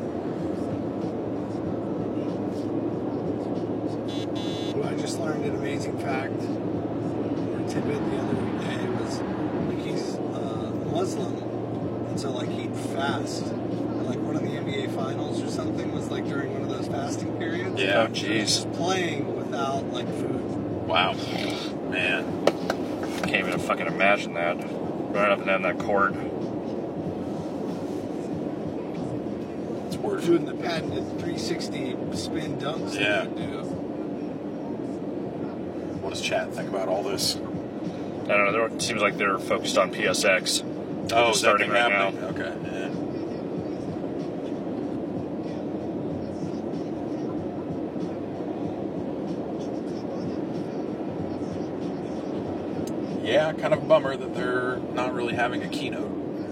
Well, I just learned an amazing fact, or a tidbit the other day, was like he's Muslim, and so like he'd fast. And, like one of the NBA finals or something was like during one of those fasting periods. Yeah. Oh, jeez. Playing without like food. Wow. Man. Can't even fucking imagine that. Running up and down that court. It's word. Doing the patented 360 spin dunks. Yeah. That you do. What does chat think about all this? I don't know. It seems like they're focused on PSX. Oh, is that starting thing right happening? now. Okay. Yeah, kind of a bummer that they're not really having a keynote.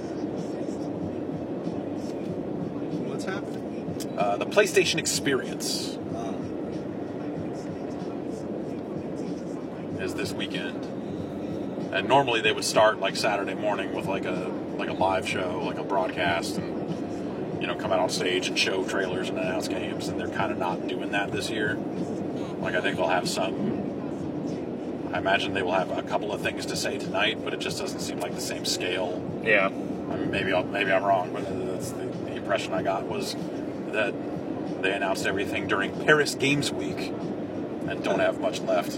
What's happening? The PlayStation Experience is this weekend, and normally they would start like Saturday morning with like a live show, like a broadcast, and come out on stage and show trailers and announce games. And they're kind of not doing that this year. Like I think they'll have some. I imagine they will have a couple of things to say tonight, but it just doesn't seem like the same scale. Yeah. I mean, maybe I'm wrong, but that's the impression I got was that they announced everything during Paris Games Week and don't have much left.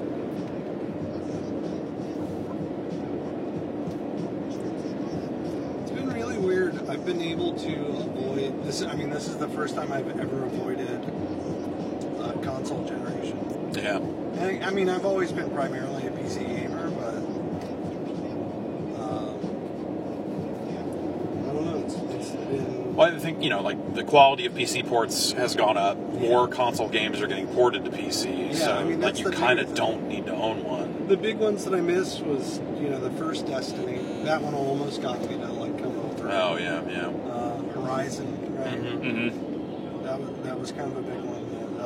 It's been really weird. I've been able to avoid this. I mean, this is the first time I've ever avoided console generation. Yeah. And I mean, I've always been primarily a PC gamer, but I don't know. It's been. Well, I think, like the quality of PC ports has gone up. More console games are getting ported to PC, Yeah, so I mean, like that's you the kind big of thing. don't need to own one. The big ones that I missed was, the first Destiny. That one almost got me to like come over. Oh yeah. Horizon, right? Mm-hmm. That was kind of a big one.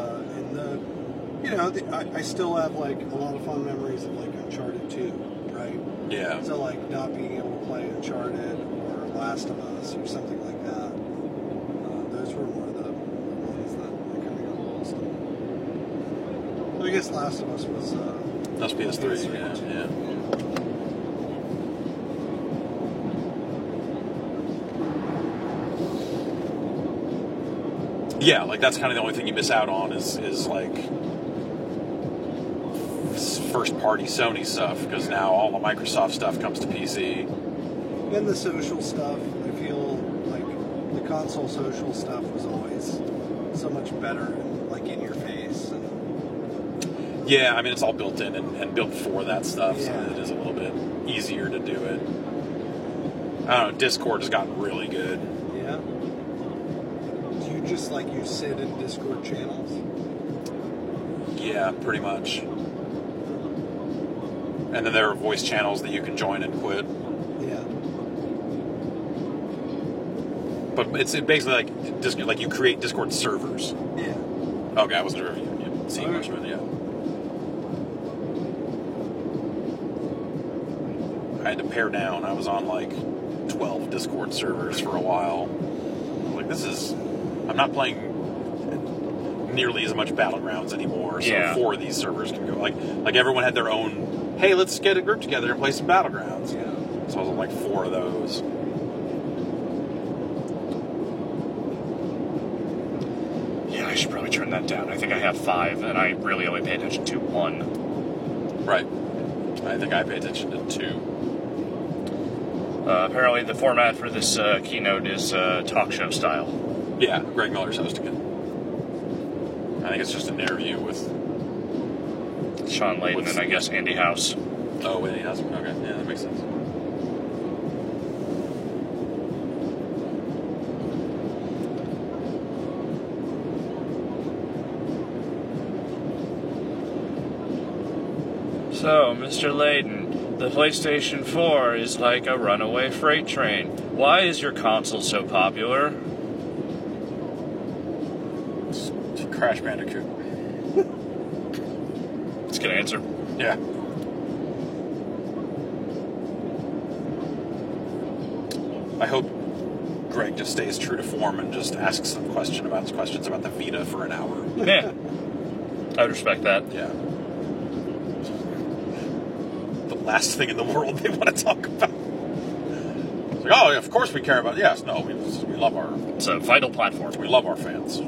And I still have like a lot of fond memories of like Uncharted 2, right? Yeah. So like not being able to play Uncharted or Last of Us or something like that. Those were one of the ones that were coming up most. Well, I guess Last of Us was. That's PS3. Yeah. Yeah, like that's kind of the only thing you miss out on is like first party Sony stuff, because now all the Microsoft stuff comes to PC. And the social stuff, I feel like the console social stuff was always so much better and like in your face. And Yeah, I mean it's all built in and built for that stuff, so Yeah. it is a little bit easier to do it. I don't know, Discord has gotten really good. yeah. Do you just like you sit in Discord channels? Yeah, pretty much. And then there are voice channels that you can join and quit. Yeah. But it's basically like you create Discord servers. Yeah. Okay, I wasn't sure if you'd seen much of it yet. I had to pare down. I was on like 12 Discord servers for a while. Like I'm not playing nearly as much Battlegrounds anymore. So Yeah. 4 of these servers can go. Like everyone had their own. Hey, let's get a group together and play some Battlegrounds. Yeah. So I was on like 4 of those. Yeah, I should probably turn that down. I think I have 5, and I really only pay attention to 1. Right. I think I pay attention to 2. Apparently, the format for this keynote is talk show style. Yeah, Greg Miller's hosting it. I think it's just an interview with. Sean Layden and I guess Andy House. Oh, wait, he has. Okay, yeah, that makes sense. So, Mr. Layden, the PlayStation 4 is like a runaway freight train. Why is your console so popular? It's Crash Bandicoot. It's a good answer. Yeah. I hope Greg just stays true to form and just asks some questions about the Vita for an hour. Yeah. I would respect that. Yeah. The last thing in the world they want to talk about. It's like, oh, yeah, of course we care about. Yes, no, we love our. It's a vital platform. We love our fans.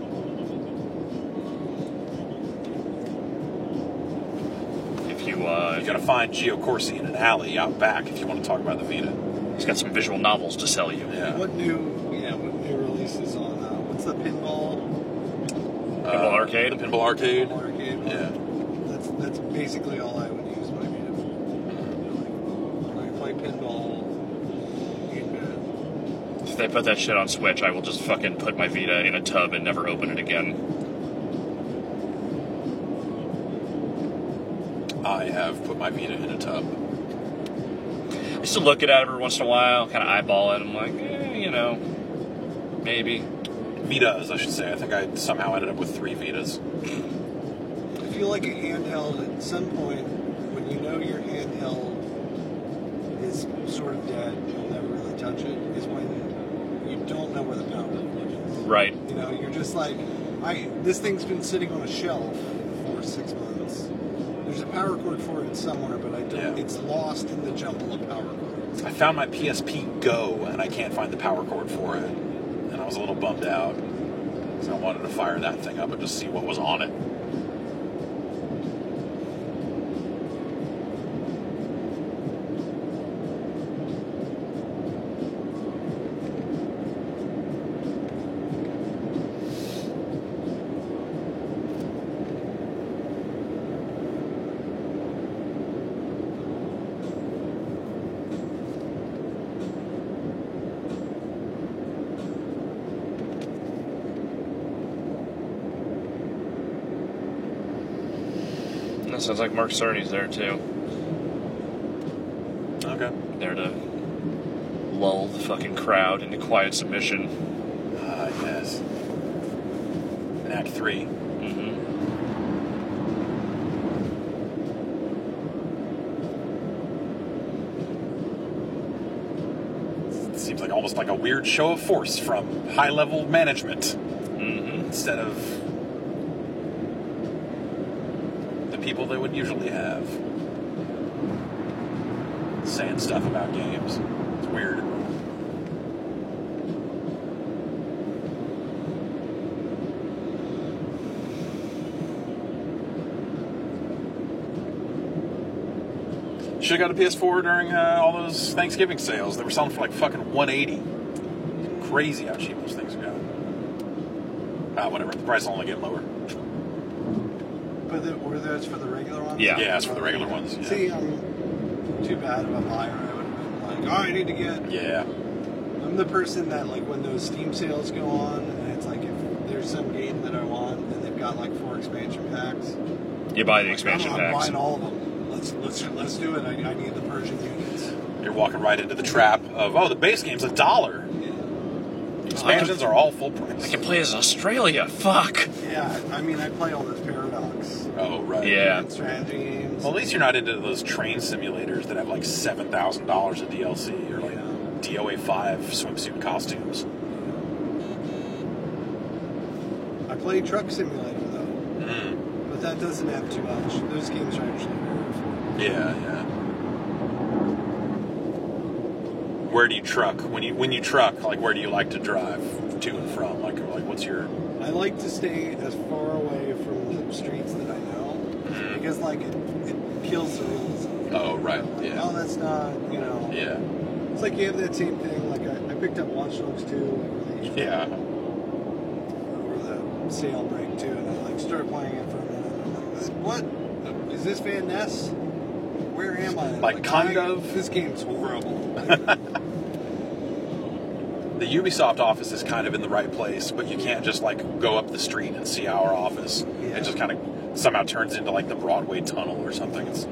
If you, You gotta find Gio Corsi in an alley out back if you want to talk about the Vita. he's got some visual novels to sell you. Yeah. What new releases on, what's the pinball? Pinball Arcade? The Pinball Arcade. Pinball arcade one? Yeah. That's basically all I would use my Vita for. When I play pinball, If they put that shit on Switch, I will just fucking put my Vita in a tub and never open it again. I have put my Vita in a tub. I used to look at it every once in a while, kind of eyeball it. I'm like, maybe. Vitas, I should say. I think I somehow ended up with 3 Vitas. I feel like a handheld at some point, when you know your handheld is sort of dead, you'll never really touch it, is when you don't know where the power is. Right. You know, you're just like, this thing's been sitting on a shelf for 6 months. There's a power cord for it somewhere, but I don't. Yeah. It's lost in the jumble of power cords. I found my PSP Go, and I can't find the power cord for it. And I was a little bummed out. So I wanted to fire that thing up and just see what was on it. That sounds like Mark Cerny's there too. Okay. There to lull the fucking crowd into quiet submission. Yes. In Act 3. Mm-hmm. It seems like almost like a weird show of force from high-level management Mm-hmm. instead of the people they would usually have saying stuff about games. It's weird. Should have got a PS4 during all those Thanksgiving sales. They were selling for like fucking $180. Crazy how cheap those things go. Whatever. The price will only get lower. But were those for the regular ones? Yeah. Yeah, it's for the regular ones. Yeah. See, I'm too bad of a buyer. I would have been like, oh, I need to get. Yeah. I'm the person that, like, when those Steam sales go on, and it's like, if there's some game that I want, and they've got like 4 expansion packs, You buy the like, expansion I'm packs. buying all of them. Let's do it. I need the Persian units. You're walking right into the trap of, oh, the base game's $1. Expansions are all full I price. can play as Australia. Fuck. Yeah, I mean, I play all those Paradox Oh, right. Yeah. strategy games. Well, at least you're not into those train simulators that have like $7,000 of DLC or like DOA 5 swimsuit costumes. I play Truck Simulator though, but that doesn't have too much. Those games are actually very affordable. Yeah, yeah. Where do you truck? When you truck, like where do you like to drive to and from? Like what's your? I like to stay as far away from the streets that I know because like it kills the realism. Oh, right. Like, Yeah. oh, that's not, you know. Yeah. It's like you have that same thing. Like I picked up Watch Dogs 2 Yeah. over the sale break too, and I like started playing it for a minute. And I'm like, what? Is this Van Ness? Where am I? Like, kind of. This game's horrible. The Ubisoft office is kind of in the right place, but you can't just like go up the street and see our office. Yeah. It just kind of somehow turns into like the Broadway tunnel or something. It's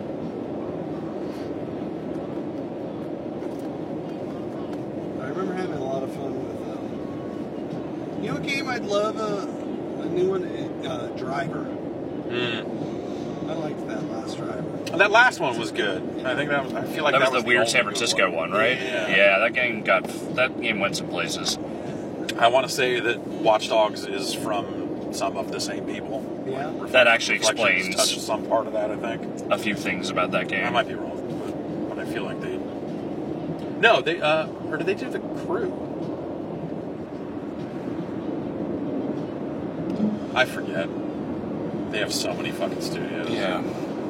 I remember having a lot of fun with. You know, a game I'd love a new one, Driver. I liked that last Driver. That last one was good. I think that was. I feel like That was the weird only San good Francisco one, right? Yeah. that game went some places. I want to say that Watch Dogs is from some of the same people. Yeah. That actually Reflections explains touched some part of that, I think. a few things about that game. I might be wrong, but I feel like they. No, they. Or did they do The Crew? I forget. They have so many fucking studios. Yeah.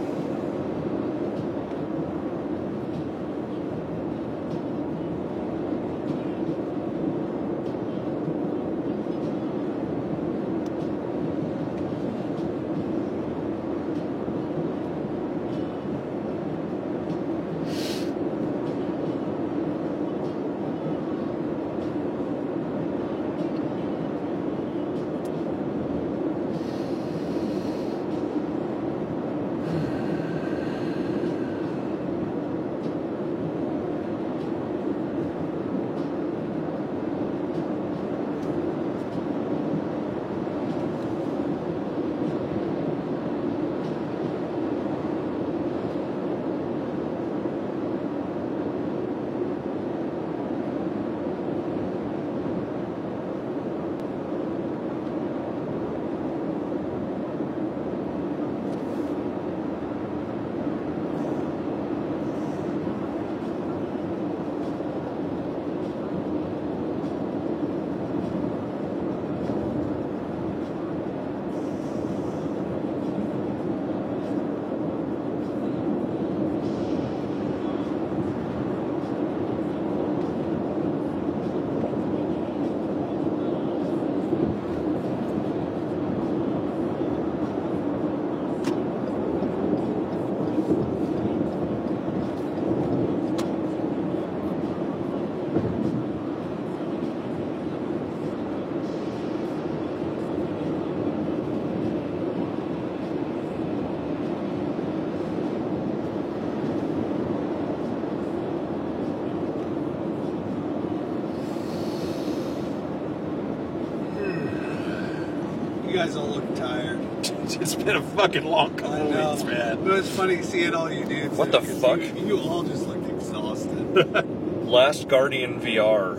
You guys all look tired. It's been a fucking long I couple know. weeks, man. But it's funny seeing all you dudes. What the 'cause fuck? You all just look exhausted. Last Guardian VR.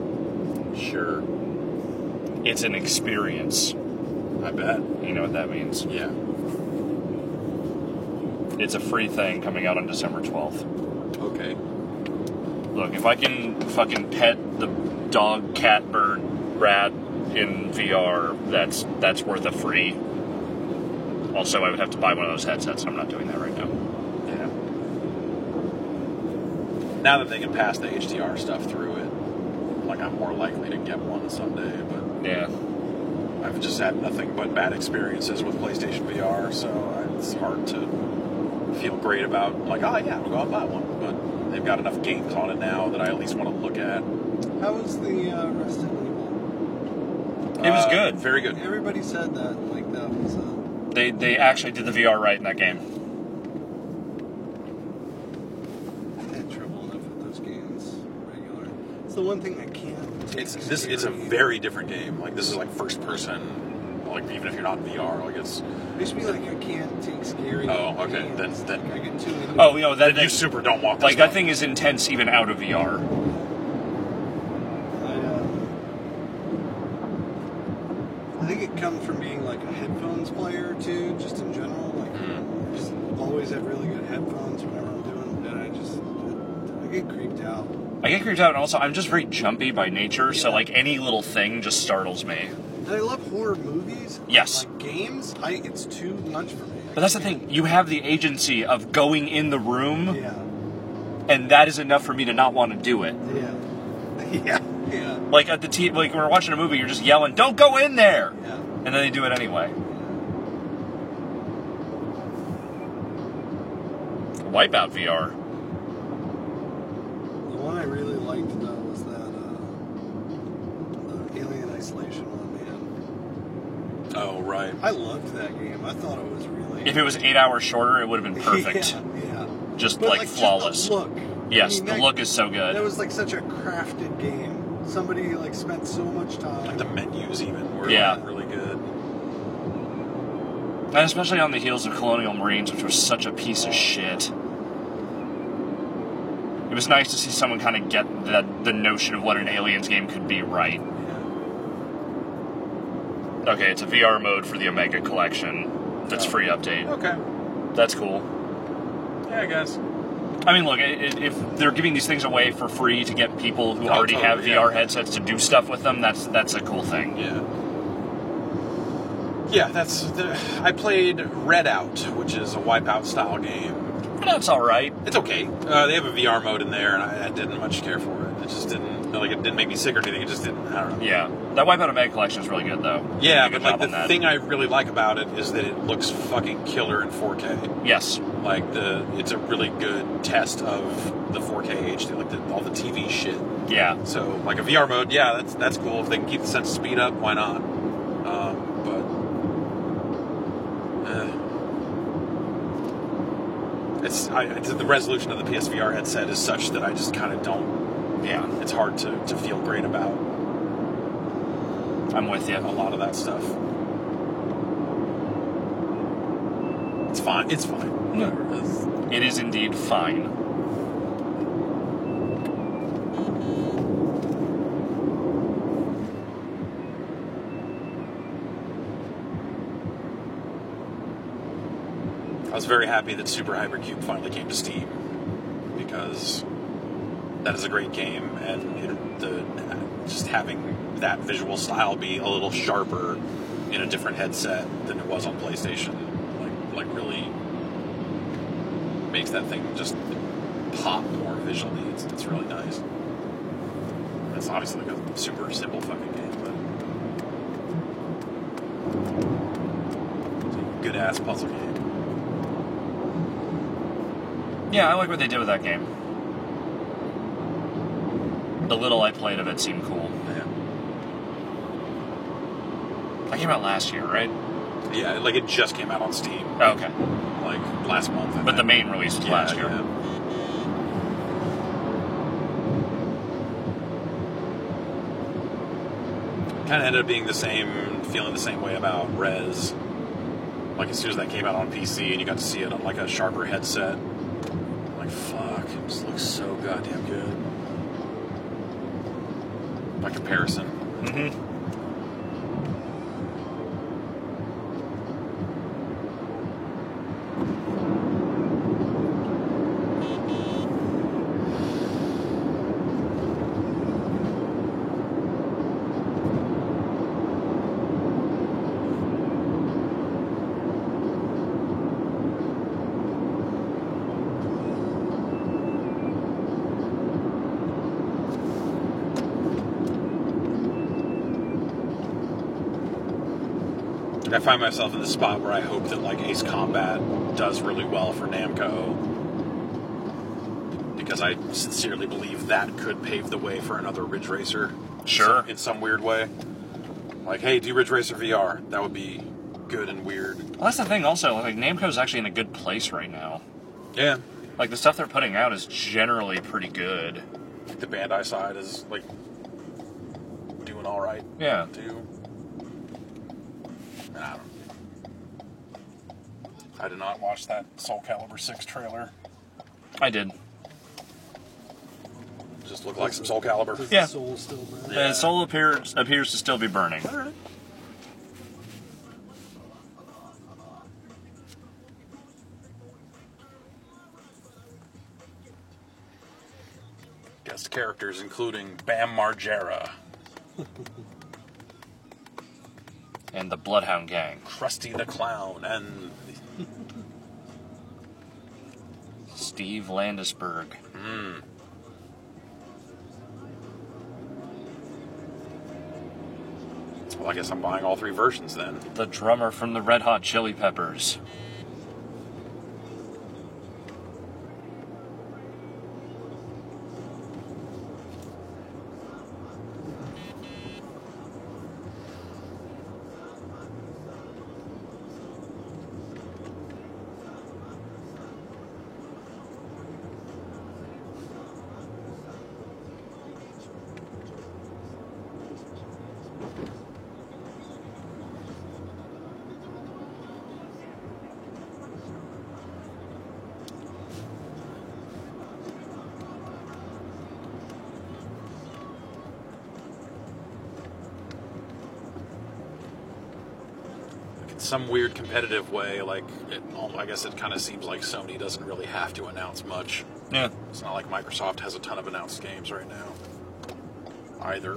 Sure. It's an experience. I bet. You know what that means. Yeah. It's a free thing coming out on December 12th. Okay. Look, if I can fucking pet the dog, cat, bird, rat in VR, that's worth a free. Also, I would have to buy one of those headsets, and I'm not doing that right now. Yeah. Now that they can pass the HDR stuff through it, like I'm more likely to get one someday, but Yeah. I've just had nothing but bad experiences with PlayStation VR, so it's hard to feel great about, like, oh yeah, I'll go out and buy one. But they've got enough games on it now that I at least want to look at. How was the Resident Evil? It was good. Very good. Everybody said that. Like that was. They actually did the VR right in that game. I had trouble enough with those games regular. It's the one thing I can't. take It's a very different game. Like, this is like first person, like, even if you're not in VR, like, it's. I used to be like, I can't take scary. Oh, okay. games. Then I get too into Oh, you know that you super don't walk this like that one. thing is intense even out of VR. I think it comes from being like a headphones player too, just in general. Like, I just always have really good headphones whenever I'm doing, and I get creeped out. I get creeped out, and also I'm just very jumpy by nature, so Yeah. like any little thing just startles me. And I love horror movies. Yes. Like games, it's too much for me. But that's the thing, you have the agency of going in the room, Yeah. and that is enough for me to not want to do it. Yeah. Yeah. Yeah. Like at the like when we're watching a movie, you're just yelling, "Don't go in there!" Yeah. And then they do it anyway. Wipeout VR. The one I really liked though was that the Alien Isolation one, man. Oh, right. I loved that game. I thought it was really. If it was 8 hours shorter, it would have been perfect. Yeah. Just But, like flawless. Just the look. Yes, I mean, the that- look is so good. That was like such a crafted game. Somebody like spent so much time. Like the menus even were Yeah. really good. And especially on the heels of Colonial Marines, which was such a piece of shit. It was nice to see someone kind of get the notion of what an Aliens game could be right. Okay, it's a VR mode for the Omega Collection. That's free update. Okay. That's cool. Yeah, I guess. I mean, look, if they're giving these things away for free to get people who already have VR headsets to do stuff with them, that's a cool thing. Yeah. Yeah, I played Redout, which is a Wipeout style game. That's all right. It's okay. They have a VR mode in there, and I didn't much care for it. It just didn't it didn't make me sick or anything. It just didn't. I don't know. Yeah, that Wipeout Omega Collection is really good though. Yeah, but like the thing I really like about it is that it looks fucking killer in 4K. Yes. Like it's a really good test of the 4K HD, like all the TV shit. Yeah. So like a VR mode, yeah, that's cool. If they can keep the sense of speed up, why not? It's the resolution of the PSVR headset is such that I just kind of don't. Yeah, it's hard to feel great about. I'm with you. A lot of that stuff. It's fine. It's fine. Whatever it is. It is indeed fine. I was very happy that Super Hypercube finally came to Steam, because that is a great game, and just having that visual style be a little sharper in a different headset than it was on PlayStation, like really makes that thing just pop more visually. It's really nice. It's obviously like a super simple fucking game, but it's a good ass puzzle game. Yeah, I like what they did with that game. The little I played of it seemed cool. Yeah. That came out last year, right? Yeah, like it just came out on Steam. Oh, okay. Like last month. But the main release was last year. Yeah. Kind of ended up being feeling the same way about Rez. Like as soon as that came out on PC and you got to see it on like a sharper headset, like fuck, it just looks so goddamn good. By comparison. Mm-hmm. I find myself in the spot where I hope that like Ace Combat does really well for Namco, because I sincerely believe that could pave the way for another Ridge Racer. Sure. In some weird way. Like, hey, do Ridge Racer VR. That would be good and weird. Well, that's the thing also. Like, Namco's actually in a good place right now. Yeah. Like, the stuff they're putting out is generally pretty good. Like the Bandai side is like doing all right. Yeah. Too. I don't know. I did not watch that Soul Calibur 6 trailer. I did. Just looked like some Soul Calibur. Does Yeah. the soul still burn? And Soul appears to still be burning. All right. Guest characters including Bam Margera, And the Bloodhound Gang. Krusty the Clown, and Steve Landisberg. well, I guess I'm buying all three versions then. The drummer from the Red Hot Chili Peppers. some weird competitive way, like I guess it kind of seems like Sony doesn't really have to announce much. Yeah. It's not like Microsoft has a ton of announced games right now, either.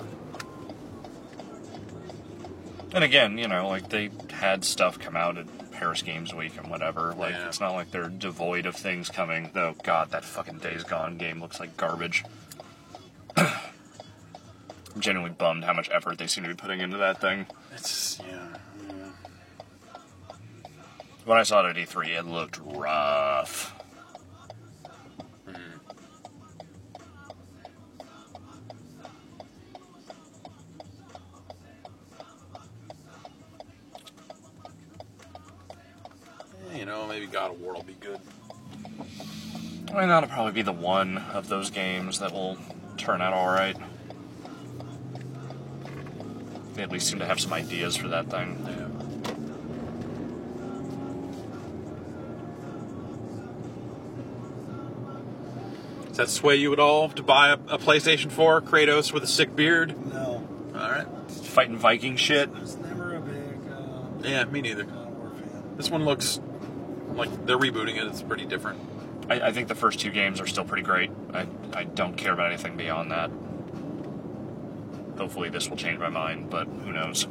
And again, you know, like they had stuff come out at Paris Games Week and whatever. Like, Yeah. it's not like they're devoid of things coming. Though, God, that fucking Days Gone game looks like garbage. I'm genuinely bummed how much effort they seem to be putting into that thing. It's yeah. When I saw it at E3, it looked rough. You know, maybe God of War will be good. I mean, that'll probably be the one of those games that will turn out alright. They at least seem to have some ideas for that thing. Yeah. Does that sway you at all to buy a PlayStation 4, Kratos with a sick beard? No, All right. Fighting Viking shit. I was never a big Yeah, me neither. God of War fan. This one looks like they're rebooting it. It's pretty different. I think the first two games are still pretty great. I don't care about anything beyond that. Hopefully this will change my mind, but who knows.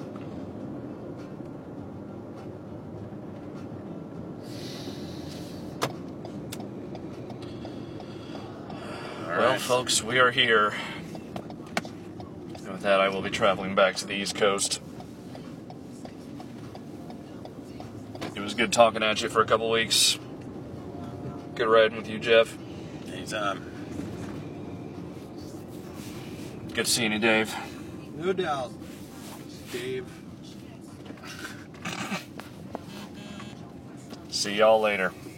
Well, right. folks, we are here. And with that, I will be traveling back to the East Coast. It was good talking at you for a couple weeks. Good riding with you, Jeff. Anytime. Good seeing you, Dave. No doubt, Dave. See y'all later.